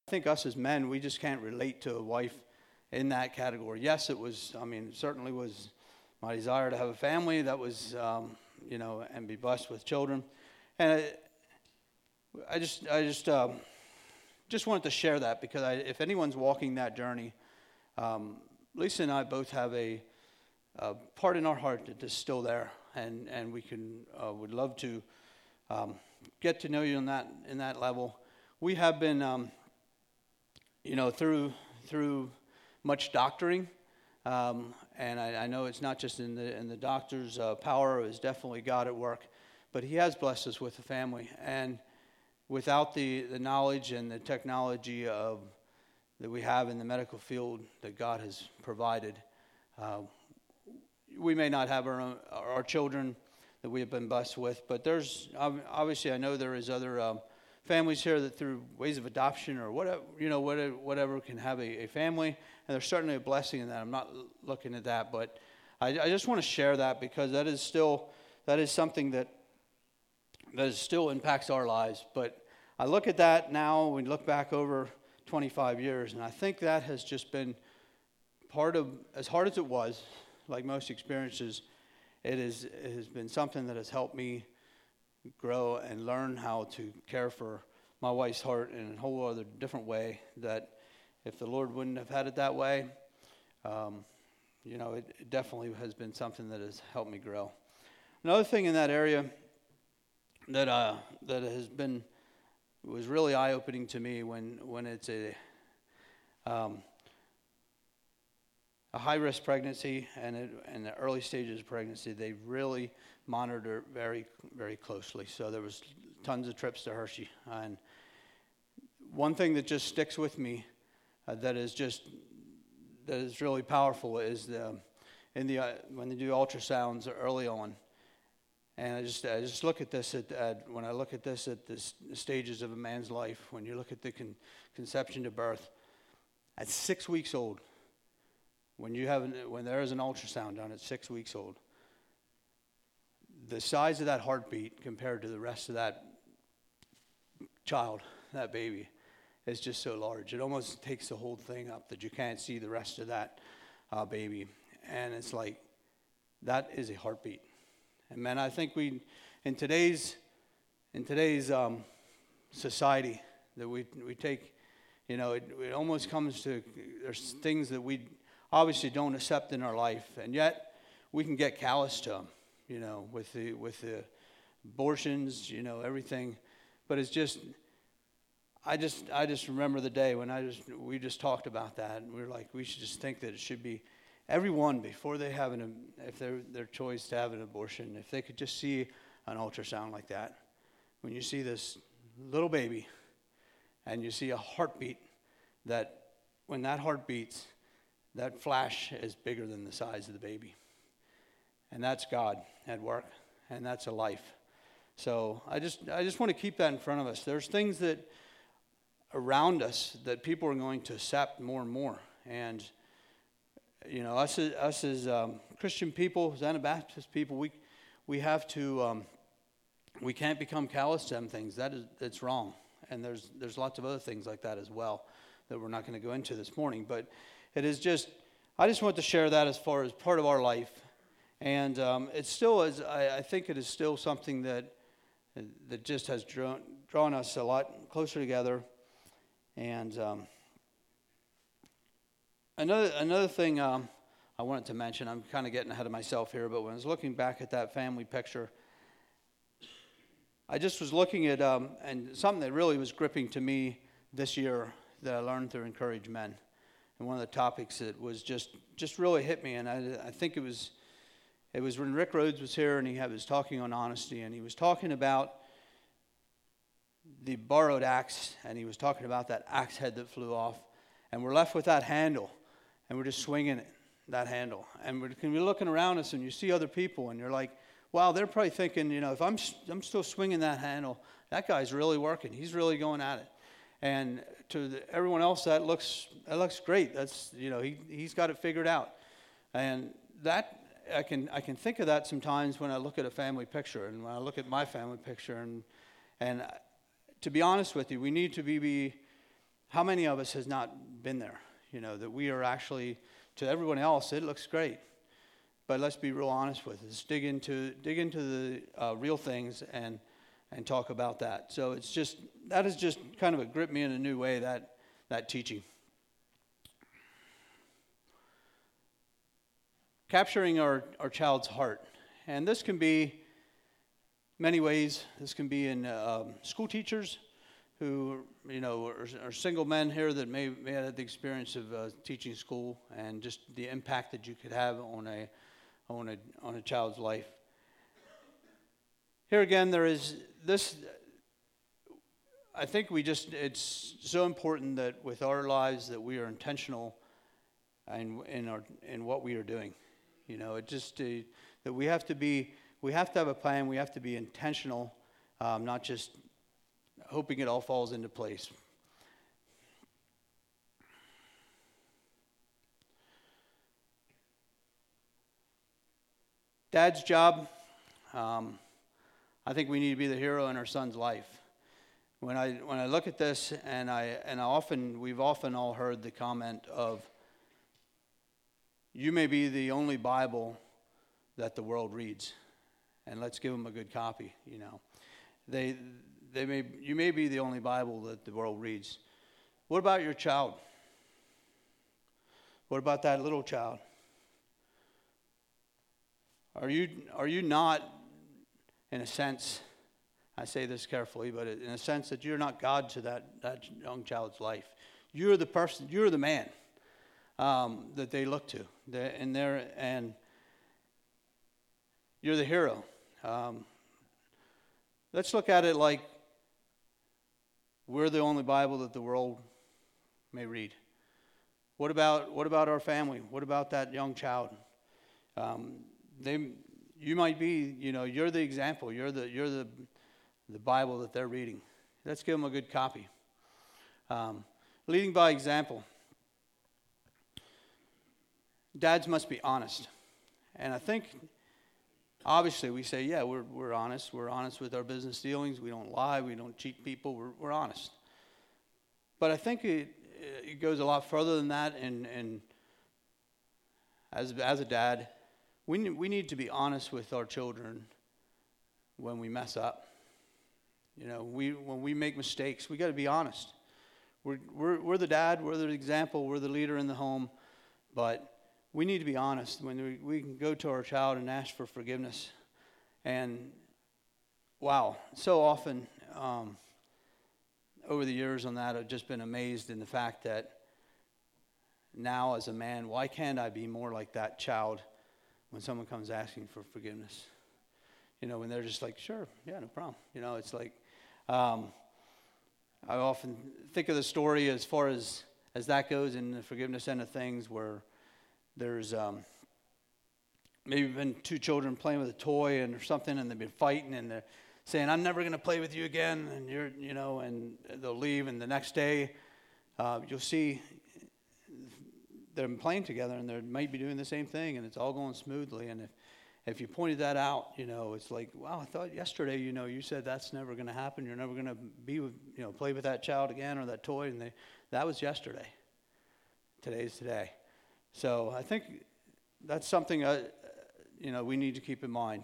think us as men, we just can't relate to a wife in that category. Yes, it was, certainly was my desire to have a family that was, and be blessed with children. And just wanted to share that because if anyone's walking that journey, Lisa and I both have a part in our heart that is still there, and we would love to get to know you in that level. We have been, through much doctoring, and I know it's not just in the doctor's power. It's definitely God at work, but He has blessed us with a family, and without the knowledge and the technology that we have in the medical field that God has provided, we may not have our children that we have been blessed with. But there's obviously, I know there is other families here that through ways of adoption or whatever can have a family, and there's certainly a blessing in that. I'm not looking at that, but I just want to share that because that is something that still impacts our lives. But I look at that now, we look back over 25 years, and I think that has just been part of, as hard as it was, like most experiences, it has been something that has helped me grow and learn how to care for my wife's heart in a whole other different way, that if the Lord wouldn't have had it that way, it definitely has been something that has helped me grow. Another thing in that area that was really eye-opening to me when it's a high-risk pregnancy and the early stages of pregnancy, they really monitor very, very closely. So there was tons of trips to Hershey. And one thing that just sticks with me that is really powerful is when they do ultrasounds early on. And I just look at this when I look at this at the stages of a man's life, when you look at the conception to birth, at 6 weeks old, when there is an ultrasound done at 6 weeks old, the size of that heartbeat compared to the rest of that child, that baby, is just so large. It almost takes the whole thing up that you can't see the rest of that baby. And it's like, that is a heartbeat. And man, I think in today's society that we take, it almost comes to, there's things that we obviously don't accept in our life, and yet we can get callous to them, with the abortions, everything. But it's just, I just remember the day when we just talked about that, and we were like, we should just think that it should be everyone before they have if their choice to have an abortion, if they could just see an ultrasound like that, when you see this little baby and you see a heartbeat, that when that heart beats, that flash is bigger than the size of the baby. And that's God at work, and that's a life. So I just want to keep that in front of us. There's things that around us that people are going to accept more and more. And us as Christian people, as Anabaptist people, we have to we can't become callous to them things. That's wrong. And there's lots of other things like that as well that we're not going to go into this morning. But it is just, I just want to share that as far as part of our life. And it still is, I think it is still something that just has drawn us a lot closer together. And another thing I wanted to mention, I'm kind of getting ahead of myself here, but when I was looking back at that family picture, I just was looking at, and something that really was gripping to me this year that I learned through Encourage Men. And one of the topics that was just really hit me, and I think it was when Rick Rhodes was here, and he was talking on honesty, and he was talking about the borrowed axe, and he was talking about that axe head that flew off, and we're left with that handle, and we're just swinging it, that handle, and we're looking around us, and you see other people, and you're like, wow, they're probably thinking, if I'm still swinging that handle, that guy's really working, he's really going at it. And to everyone else, that looks great. That's he's got it figured out, and that I can think of that sometimes when I look at a family picture, and when I look at my family picture, and to be honest with you, we need to be how many of us has not been there? You know, that we are actually, to everyone else, it looks great. But let's be real honest with us. Dig into the real things and talk about that. So that has just kind of gripped me in a new way, that teaching. Capturing our child's heart. And this can be many ways. This can be in school teachers who, you know, are single men here that may have had the experience of teaching school, and just the impact that you could have on a child's life. Here again, there is this. I think it's so important that with our lives that we are intentional in what we are doing. You know, that we have to have a plan. We have to be intentional, not just hoping it all falls into place. Dad's job. I think we need to be the hero in our son's life. When I look at this, we've often all heard the comment of, "You may be the only Bible that the world reads, and let's give them a good copy." You know, you may be the only Bible that the world reads. What about your child? What about that little child? Are you not, in a sense, I say this carefully, but in a sense that you're not God to that young child's life. You're the person, you're the man that they look to, and you're the hero. Let's look at it like we're the only Bible that the world may read. What about our family? What about that young child? You might be, you know, you're the example. You're the Bible that they're reading. Let's give them a good copy. Leading by example. Dads must be honest, and I think obviously we say, yeah, we're honest. We're honest with our business dealings. We don't lie. We don't cheat people. We're honest. But I think it goes a lot further than that. And as a dad, we need to be honest with our children when we mess up. You know, when we make mistakes, we got to be honest. We're the dad, we're the example, we're the leader in the home, but we need to be honest when we can go to our child and ask for forgiveness. And wow, so often over the years on that, I've just been amazed in the fact that now as a man, why can't I be more like that child when someone comes asking for forgiveness? You know, when they're just like, sure, yeah, no problem. You know, it's like, I often think of the story as far as that goes in the forgiveness end of things, where there's maybe been two children playing with a toy or something, and they've been fighting, and they're saying, "I'm never going to play with you again," and and they'll leave, and the next day you'll see they're playing together, and they might be doing the same thing, and it's all going smoothly. And if you pointed that out, it's like, wow, I thought yesterday, you said that's never going to happen. You're never going to be with, play with that child again or that toy, and that was yesterday. Today's today. So I think that's something we need to keep in mind.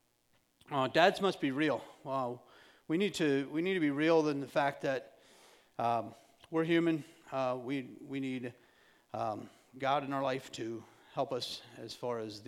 Dads must be real. Wow, we need to be real in the fact that we're human. We need God in our life to help us as far as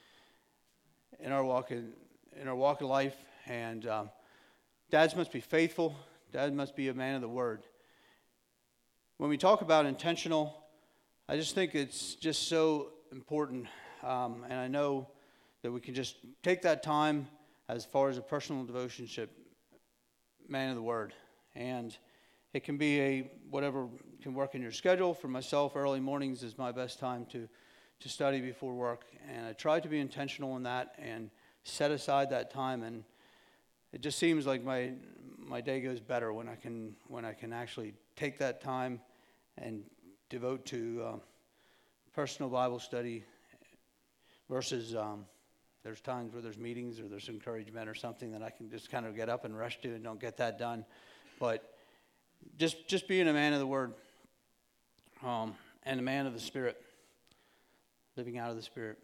in our walk of life. And dads must be faithful. Dad must be a man of the word. When we talk about intentional, I just think it's just so important, and I know that we can just take that time as far as a personal devotionship, man of the word, and it can be whatever can work in your schedule. For myself, early mornings is my best time to study before work, and I try to be intentional in that and set aside that time, and it just seems like my day goes better when I can actually take that time and devote to personal Bible study versus there's times where there's meetings or there's encouragement or something that I can just kind of get up and rush to and don't get that done. But Just being a man of the Word, and a man of the Spirit, living out of the Spirit.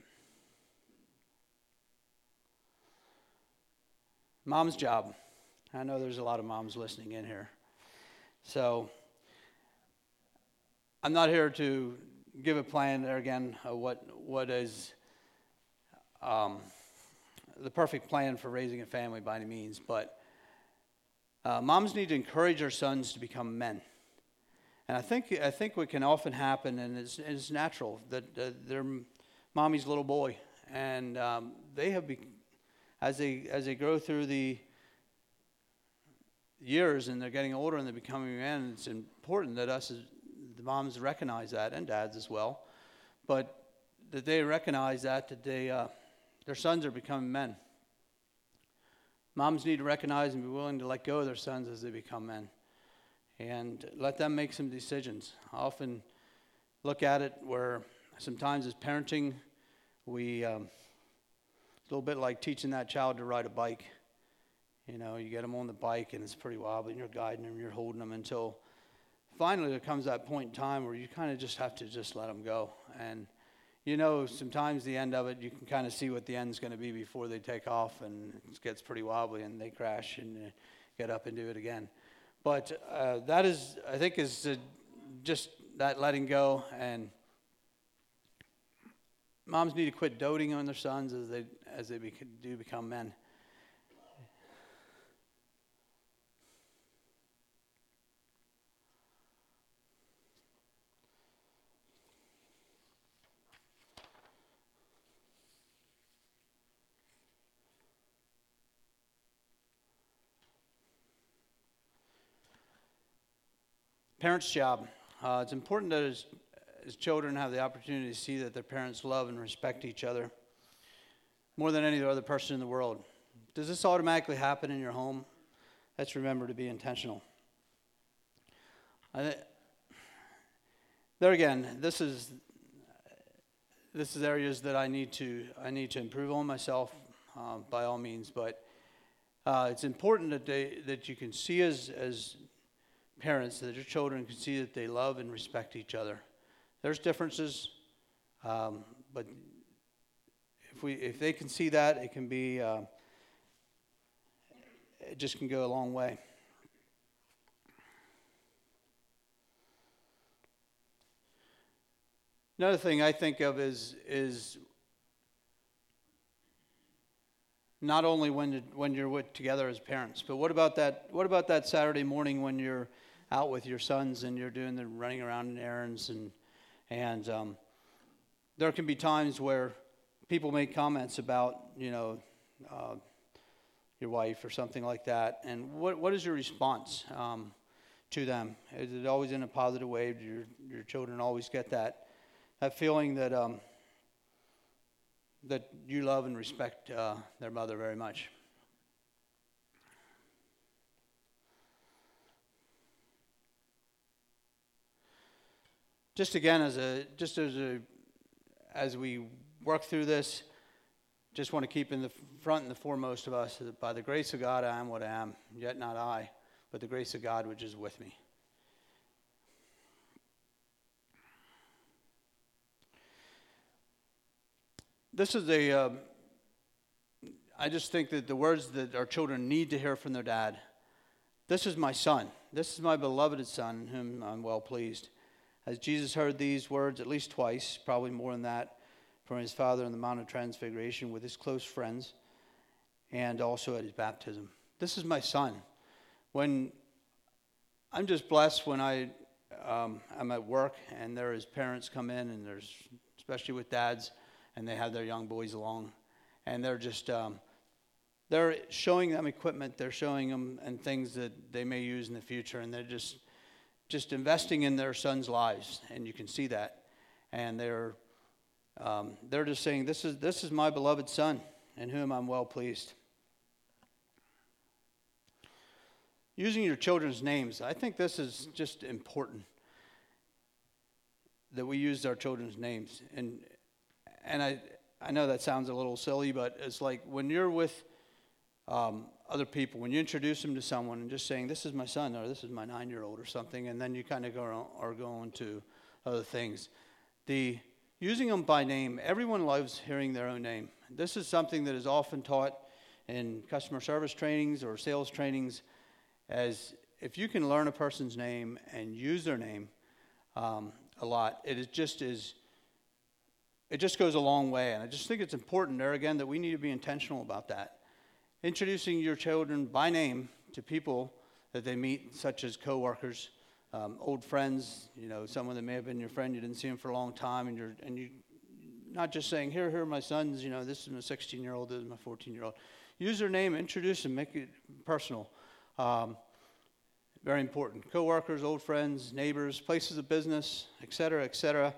Mom's job. I know there's a lot of moms listening in here. So I'm not here to give a plan there again of what is the perfect plan for raising a family by any means, but moms need to encourage their sons to become men. And I think what can often happen, and it's natural, that they're mommy's little boy, and they have as they grow through the years and they're getting older and they're becoming men. It's important that us as the moms recognize that, and dads as well, but that they recognize that they their sons are becoming men. Moms need to recognize and be willing to let go of their sons as they become men, and let them make some decisions. I often look at it where sometimes as parenting, it's a little bit like teaching that child to ride a bike. You know, you get them on the bike and it's pretty wobbly and you're guiding them, you're holding them until finally there comes that point in time where you kind of just have to just let them go. And you know, sometimes the end of it, you can kind of see what the end's going to be before they take off, and it gets pretty wobbly and they crash and get up and do it again. But that is, I think, is just that letting go. And moms need to quit doting on their sons as they do become men. Parents' job. It's important that as children have the opportunity to see that their parents love and respect each other more than any other person in the world. Does this automatically happen in your home? Let's remember to be intentional. There again, this is areas that I need to improve on myself by all means. But it's important that you can see as parents, that your children can see that they love and respect each other. There's differences, but if they can see that, it can be it just can go a long way. Another thing I think of is not only when you're together as parents, but what about that Saturday morning when you're out with your sons and you're doing the running around in errands, and there can be times where people make comments about your wife or something like that, and what is your response to them? Is it always in a positive way? Do your children always get that feeling that that you love and respect their mother very much? Just again, as we work through this, just want to keep in the front and the foremost of us that by the grace of God I am what I am, yet not I, but the grace of God which is with me. This is I just think that the words that our children need to hear from their dad. This is my son. This is my beloved son, in whom I'm well pleased. As Jesus heard these words at least twice, probably more than that, from his Father on the Mount of Transfiguration with his close friends, and also at his baptism. This is my son. When I'm just blessed when I'm at work and there is parents come in, and there's, especially with dads, and they have their young boys along, and they're just they're showing them equipment, they're showing them and things that they may use in the future, and they're just investing in their sons' lives, and you can see that, and they're just saying, this is my beloved son, in whom I'm well pleased. Using your children's names, I think this is just important, that we use our children's names, and I know that sounds a little silly, but it's like when you're with a other people, when you introduce them to someone and just saying, this is my son, or this is my 9-year-old or something, and then you kind of are going to other things. Using them by name, everyone loves hearing their own name. This is something that is often taught in customer service trainings or sales trainings, as if you can learn a person's name and use their name a lot, it just goes a long way. And I just think it's important there again that we need to be intentional about that. Introducing your children by name to people that they meet, such as coworkers, old friends, someone that may have been your friend, you didn't see him for a long time, and you not just saying, here are my sons, this is my 16-year-old, this is my 14-year-old. Use their name, introduce them, make it personal. Very important. Coworkers, old friends, neighbors, places of business, et cetera, et cetera.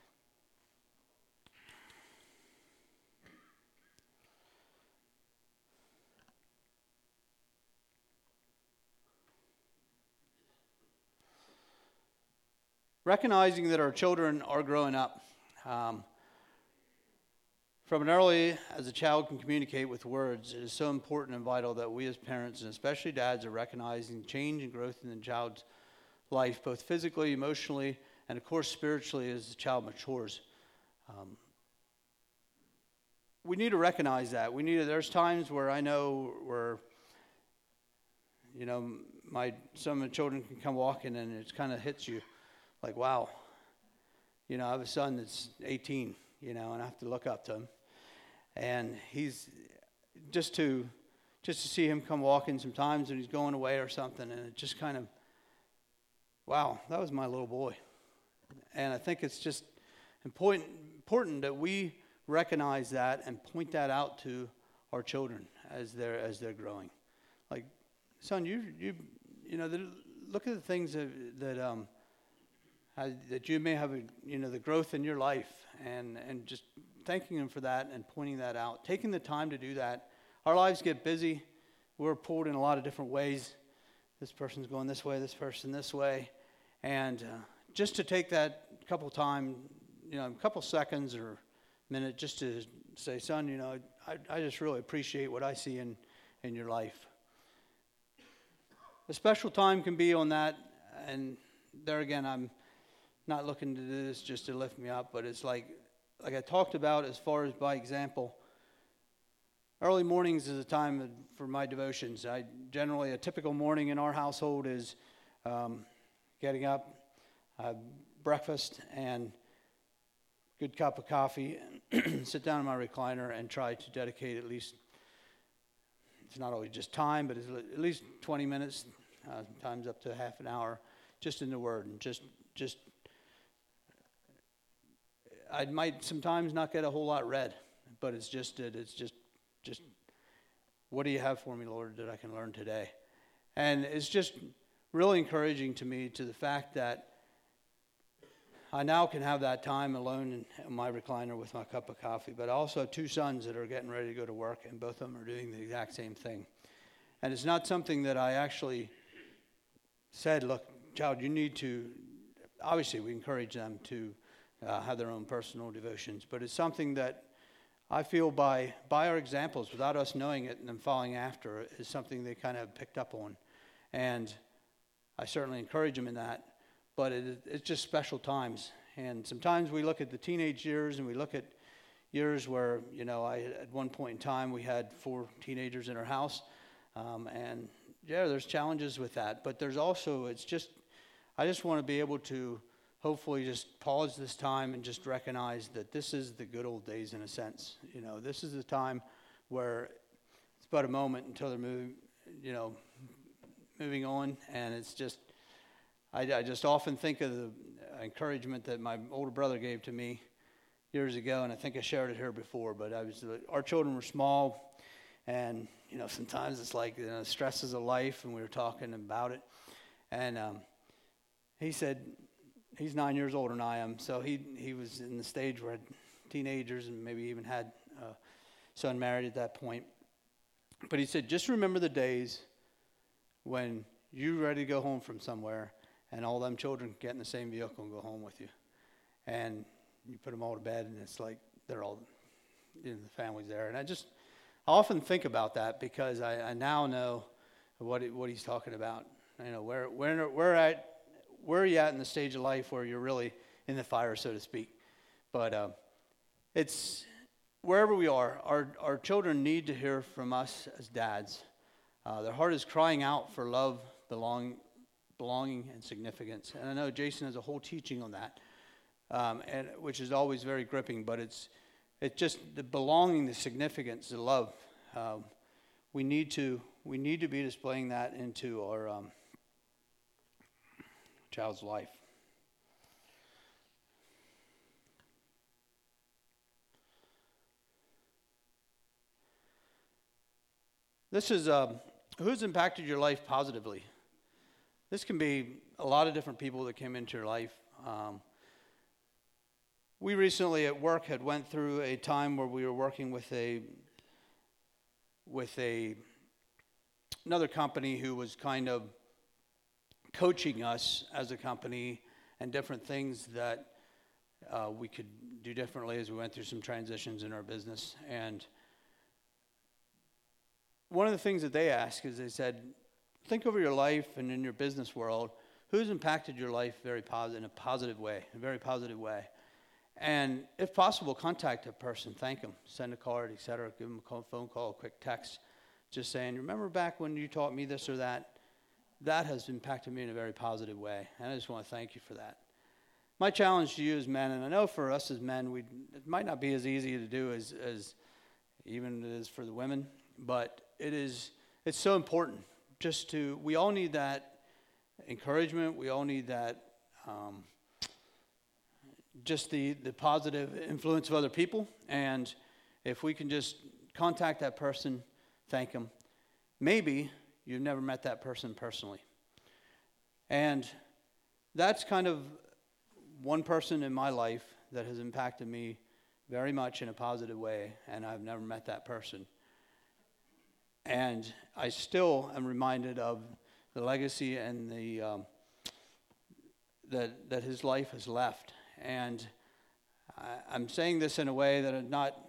Recognizing that our children are growing up. From an early, as a child can communicate with words, it is so important and vital that we as parents, and especially dads, are recognizing change and growth in the child's life, both physically, emotionally, and of course spiritually as the child matures. We need to recognize that. There's times where I know where, some of the children can come walking and it kind of hits you like, wow, I have a son that's 18, and I have to look up to him. And he's just to see him come walking sometimes when he's going away or something, and it just kind of, wow, that was my little boy. And I think it's just important that we recognize that and point that out to our children as they're growing. Like, son, look at the things that you may have, the growth in your life, and just thanking them for that and pointing that out, taking the time to do that. Our lives get busy. We're pulled in a lot of different ways. This person's going this way, this person this way, and just to take that couple seconds or minute, just to say, son, I just really appreciate what I see in your life. A special time can be on that, and there again, I'm not looking to do this just to lift me up, but it's like I talked about as far as by example, early mornings is a time for my devotions. A typical morning in our household is getting up, breakfast, and good cup of coffee, and sit down in my recliner and try to dedicate at least, it's not always just time, but it's at least 20 minutes, sometimes up to half an hour, just in the Word, and just I might sometimes not get a whole lot read, but it's just what do you have for me, Lord, that I can learn today? And it's just really encouraging to me, to the fact that I now can have that time alone in my recliner with my cup of coffee, but I also have 2 sons that are getting ready to go to work, and both of them are doing the exact same thing. And it's not something that I actually said, look, child, you need to, obviously we encourage them to have their own personal devotions, but it's something that I feel by our examples, without us knowing it and them following after, is something they kind of picked up on. And I certainly encourage them in that, but it's just special times. And sometimes we look at the teenage years, and we look at years where, at one point in time we had 4 teenagers in our house, and there's challenges with that, but there's also, I just want to be able to hopefully just pause this time and just recognize that this is the good old days in a sense. This is the time where it's but a moment until they're moving on, and it's just, I just often think of the encouragement that my older brother gave to me years ago, and I think I shared it here before, but our children were small, and sometimes it's like stresses of life, and we were talking about it, and he said, he's 9 years older than I am, so he was in the stage where teenagers, and maybe even had a son married at that point. But he said, just remember the days when you're ready to go home from somewhere, and all them children get in the same vehicle and go home with you. And you put them all to bed, and it's like they're all, the family's there. And I often think about that because I now know what he's talking about. You know, where are you at in the stage of life where you're really in the fire, so to speak. But it's wherever we are, our children need to hear from us as dads. Their heart is crying out for love, belonging, and significance. And I know Jason has a whole teaching on that, and which is always very gripping. But it's just the belonging, the significance, the love. We need to be displaying that into our child's life. This is who's impacted your life positively. This can be a lot of different people that came into your life. We recently at work had went through a time where we were working with another company who was kind of coaching us as a company and different things that we could do differently as we went through some transitions in our business. And one of the things that they asked is they said, think over your life and in your business world, who's impacted your life in a positive way, a very positive way. And if possible, contact a person, thank them, send a card, etc., give them a phone call, a quick text, just saying, remember back when you taught me this or that? That has impacted me in a very positive way, and I just want to thank you for that. My challenge to you as men, and I know for us as men, it might not be as easy to do as even it is for the women, but it's so important. We all need that encouragement. We all need that, just the positive influence of other people. And if we can just contact that person, thank them. Maybe you've never met that person personally. And that's kind of one person in my life that has impacted me very much in a positive way, and I've never met that person. And I still am reminded of the legacy and that his life has left. And I'm saying this in a way that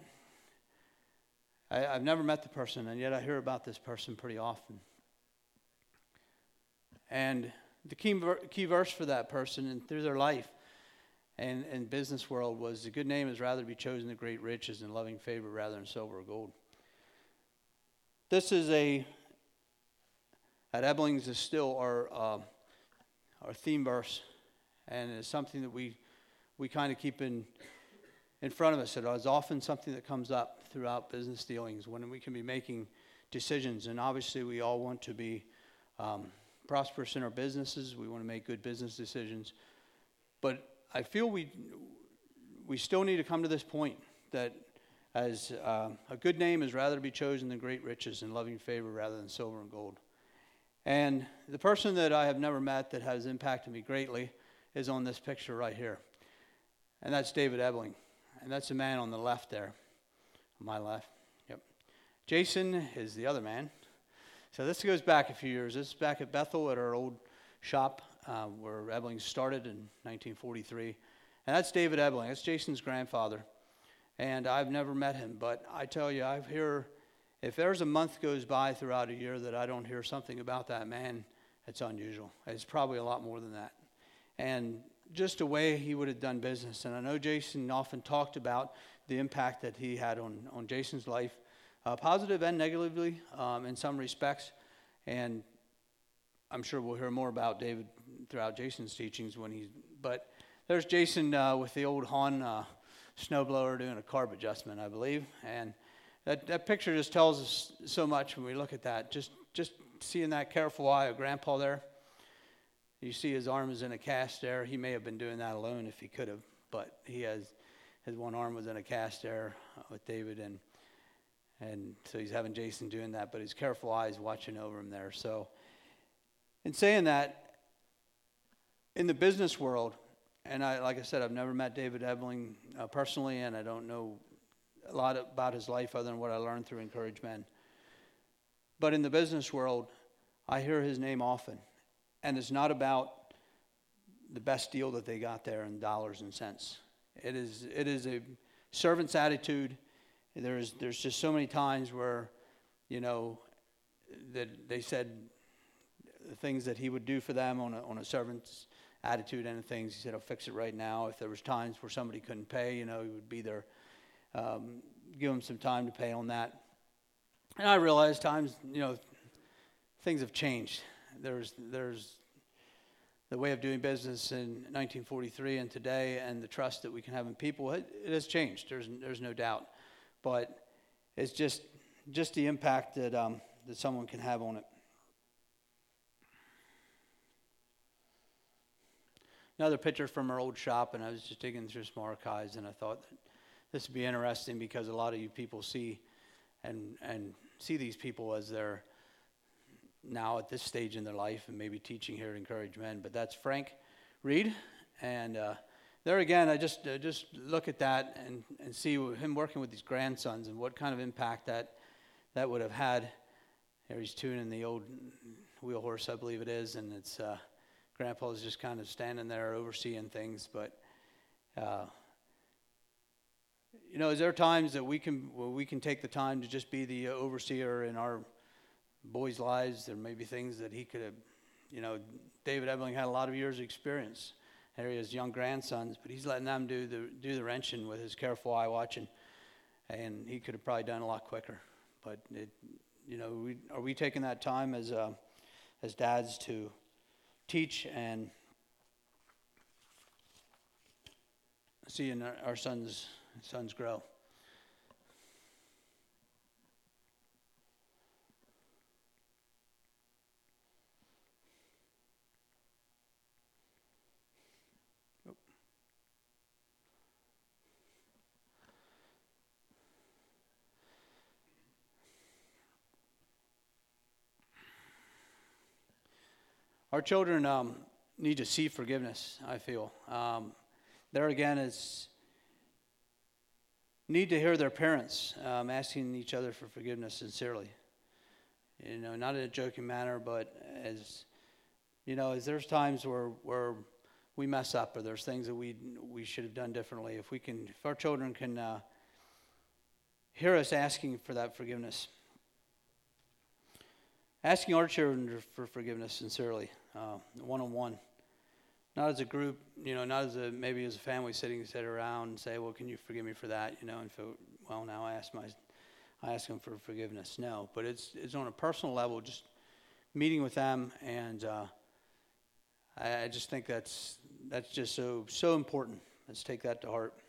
I've never met the person, and yet I hear about this person pretty often. And the key verse for that person and through their life and business world was, a good name is rather to be chosen than great riches, and loving favor rather than silver or gold. This is at Eblings is still our theme verse, and it's something that we kind of keep in front of us. It is often something that comes up throughout business dealings when we can be making decisions. And obviously we all want to be prosperous in our businesses. We want to make good business decisions. But I feel we still need to come to this point that as a good name is rather to be chosen than great riches, and loving favor rather than silver and gold. And the person that I have never met that has impacted me greatly is on this picture right here. And that's David Ebling. And that's the man on the left there. On my left. Yep. Jason is the other man. So this goes back a few years. This is back at Bethel at our old shop where Ebling started in 1943. And that's David Ebling. That's Jason's grandfather. And I've never met him. But I tell you, if there's a month goes by throughout a year that I don't hear something about that man, it's unusual. It's probably a lot more than that. And just the way he would have done business. And I know Jason often talked about the impact that he had on Jason's life, positive and negatively in some respects. And I'm sure we'll hear more about David throughout Jason's teachings but there's Jason with the old Hahn snowblower doing a carb adjustment, I believe. And that picture just tells us so much when we look at that. Just seeing that careful eye of Grandpa there. You see his arm is in a cast there. He may have been doing that alone if he could have, but his one arm was in a cast there with David, and so he's having Jason doing that, but his careful eyes watching over him there. So in saying that, in the business world, and like I said, I've never met David Ebling personally, and I don't know a lot about his life other than what I learned through Encourage Men. But in the business world, I hear his name often. And it's not about the best deal that they got there in dollars and cents. It is a servant's attitude. there's just so many times where, that they said the things that he would do for them on a servant's attitude and things. He said, "I'll fix it right now." If there was times where somebody couldn't pay, he would be there, give them some time to pay on that. And I realized times, things have changed. There's the way of doing business in 1943 and today, and the trust that we can have in people. It has changed. There's no doubt, but it's just the impact that someone can have on it. Another picture from our old shop, and I was just digging through some archives, and I thought that this would be interesting because a lot of you people see see these people as they're now at this stage in their life and maybe teaching here at Encourage Men. But that's Frank Reed, and there again, I just look at that and see him working with his grandsons and what kind of impact that would have had. There he's tuning the old wheel horse, I believe it is, and it's Grandpa's just kind of standing there overseeing things. But is there times that we can take the time to just be the overseer in our boys' lives? There may be things that he could have, David Ebling had a lot of years of experience. There he has young grandsons, but he's letting them do the wrenching with his careful eye watching, and he could have probably done a lot quicker. But are we taking that time as dads to teach and seeing our sons grow? Our children need to see forgiveness, I feel. There again is need to hear their parents asking each other for forgiveness sincerely. Not in a joking manner, but as there's times where we mess up, or there's things that we should have done differently. If our children can hear us asking for that forgiveness, asking our children for forgiveness sincerely, one-on-one, not as a group, not as maybe as a family sitting around and say, "Well, can you forgive me for that?" And feel, well, now I ask them for forgiveness. No, but it's on a personal level, just meeting with them, and I just think that's just so important. Let's take that to heart.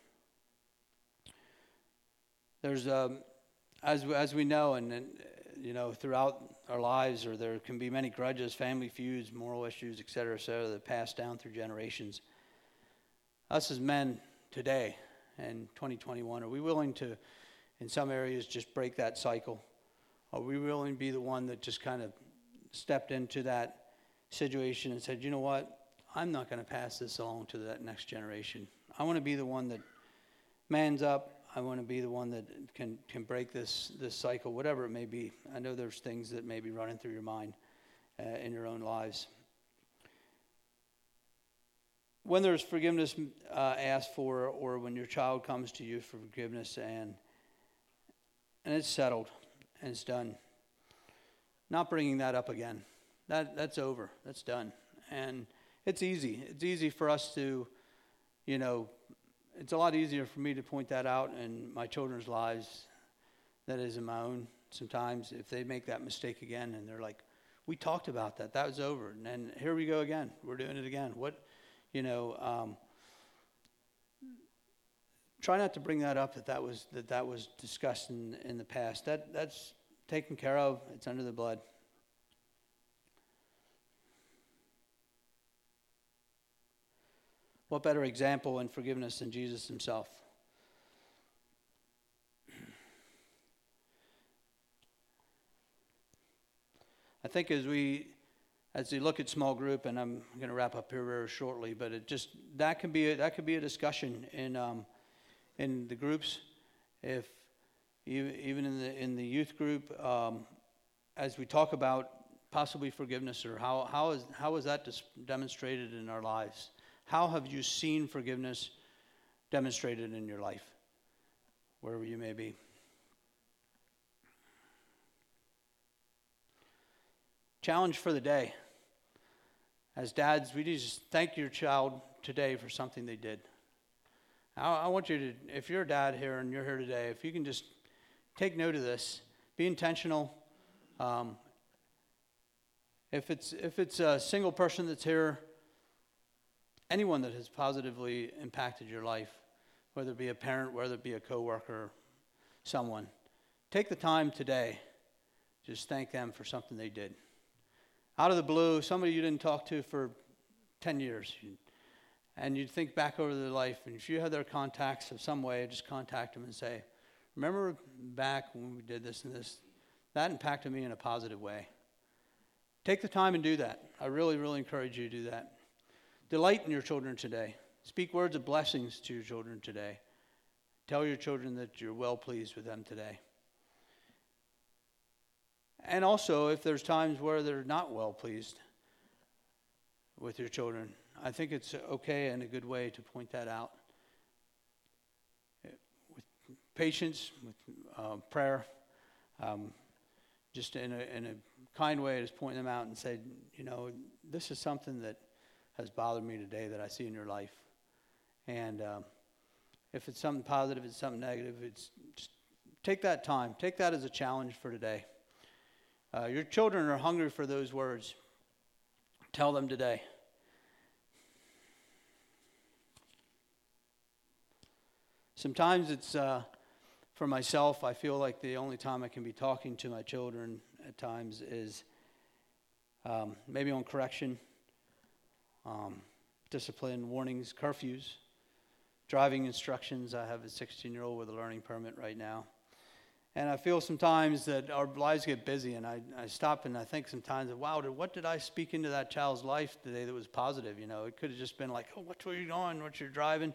There's as we know, and throughout our lives, or there can be many grudges, family feuds, moral issues, et cetera, that pass down through generations. Us as men today in 2021, are we willing to, in some areas, just break that cycle? Are we willing to be the one that just kind of stepped into that situation and said, "You know what? I'm not going to pass this along to that next generation. I want to be the one that mans up. I want to be the one that can break this cycle," whatever it may be. I know there's things that may be running through your mind in your own lives. When there's forgiveness asked for, or when your child comes to you for forgiveness and it's settled and it's done, not bringing that up again. That's over. That's done. And it's easy. It's easy for us to, it's a lot easier for me to point that out in my children's lives than it is in my own. Sometimes if they make that mistake again and they're like, "We talked about that. That was over. And then here we go again. We're doing it again." Try not to bring that up that was discussed in the past. That's taken care of. It's under the blood. What better example in forgiveness than Jesus himself? I think as we look at small group, and I'm going to wrap up here very shortly, but that could be a discussion in the groups, if even in the youth group, as we talk about possibly forgiveness, or how is that demonstrated in our lives? How have you seen forgiveness demonstrated in your life, wherever you may be? Challenge for the day. As dads, we just thank your child today for something they did. I want you to, if you're a dad here and you're here today, if you can just take note of this, be intentional. If it's a single person that's here, anyone that has positively impacted your life, whether it be a parent, whether it be a coworker, someone, take the time today, just thank them for something they did. Out of the blue, somebody you didn't talk to for 10 years, and you think back over their life, and if you have their contacts of some way, just contact them and say, remember back when we did this and this, that impacted me in a positive way. Take the time and do that. I really, really encourage you to do that. Delight in your children today. Speak words of blessings to your children today. Tell your children that you're well pleased with them today. And also, if there's times where they're not well pleased with your children, I think it's okay and a good way to point that out. With patience, with prayer, just in a kind way, just point them out and say, this is something that has bothered me today that I see in your life. And if it's something positive, it's something negative, it's just take that time. Take that as a challenge for today. Your children are hungry for those words. Tell them today. Sometimes it's, for myself, I feel like the only time I can be talking to my children at times is maybe on correction, discipline, warnings, curfews, driving instructions. I have a 16-year-old with a learning permit right now. And I feel sometimes that our lives get busy, and I stop and I think sometimes, wow, what did I speak into that child's life today that was positive? It could have just been like, oh, what were you doing? What you're driving?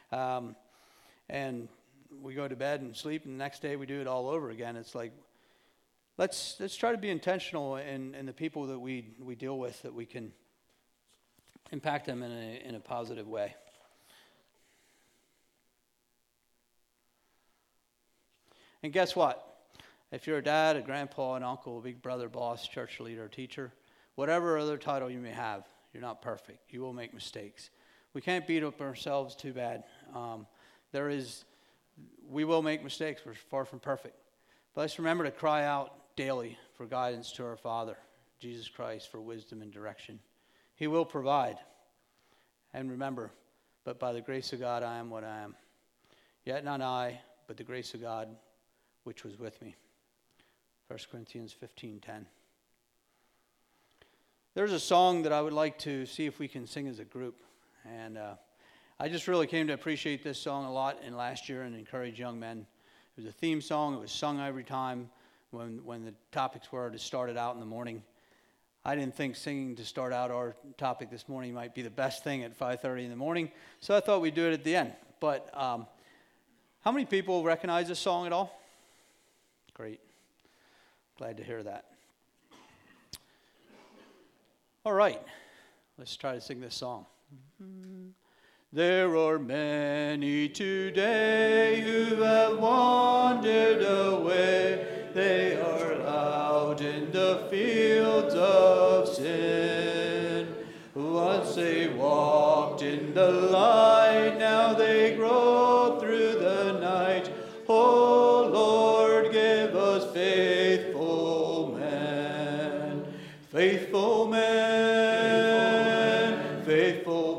And we go to bed and sleep, and the next day we do it all over again. It's like, let's try to be intentional in the people that we deal with, that we can impact them in a positive way. And guess what? If you're a dad, a grandpa, an uncle, a big brother, boss, church leader, teacher, whatever other title you may have, you're not perfect. You will make mistakes. We can't beat up ourselves too bad. We will make mistakes. We're far from perfect. But let's remember to cry out daily for guidance to our Father, Jesus Christ, for wisdom and direction. He will provide. And remember, but by the grace of God, I am what I am. Yet not I, but the grace of God, which was with me. 1 Corinthians 15:10. There's a song that I would like to see if we can sing as a group. And I just really came to appreciate this song a lot in last year and encourage young men. It was a theme song. It was sung every time when the topics were to start it out in the morning. I didn't think singing to start out our topic this morning might be the best thing at 5:30 in the morning, so I thought we'd do it at the end. But how many people recognize this song at all? Great. Glad to hear that. All right. Let's try to sing this song. There are many today who have wandered away. They are out in the fields of sin. Once they walked in the light, now they grope through the night. Oh Lord, give us faithful men, faithful men, faithful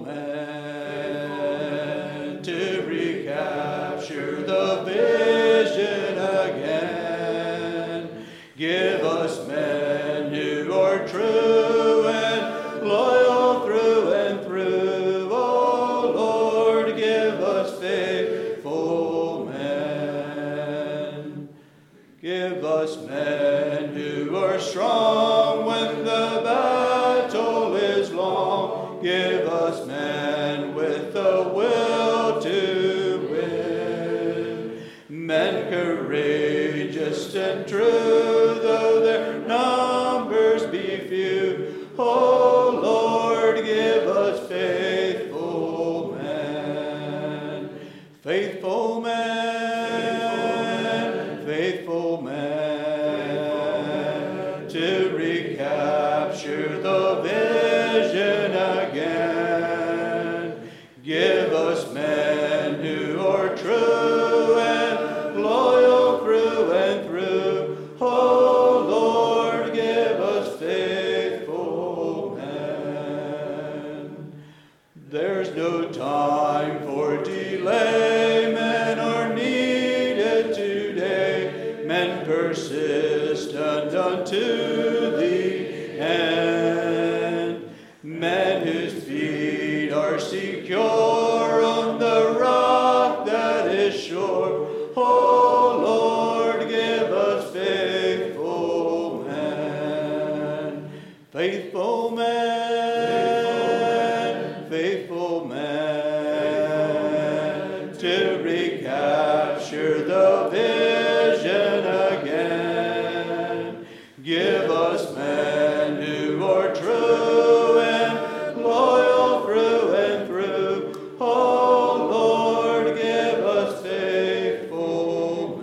men, to recapture the vision again. Give us men who are true and loyal through and through. Oh Lord, give us faithful men. Give us men who are strong when the battle is long. Give us men with the will to win. Men courageous and true, though their numbers be few. Oh Lord, give us faithful men. Faithful men, faithful men, to recapture There's no time for delay, men are needed today, men persistent unto the end, men whose feet are secure on the rock that is sure. Oh Lord, give us faithful men, faithful men, faithful men, to recapture the vision again. Give us men who are true and loyal through and through. Oh Lord, give us faithful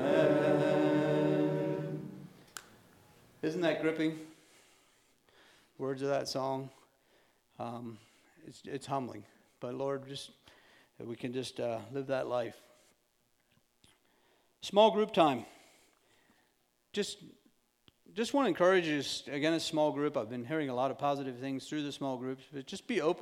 men. Isn't that gripping? Words of that song. It's humbling. But Lord, just that we can just live that life. Small group time. Just want to encourage you, again, a small group. I've been hearing a lot of positive things through the small groups, but just be open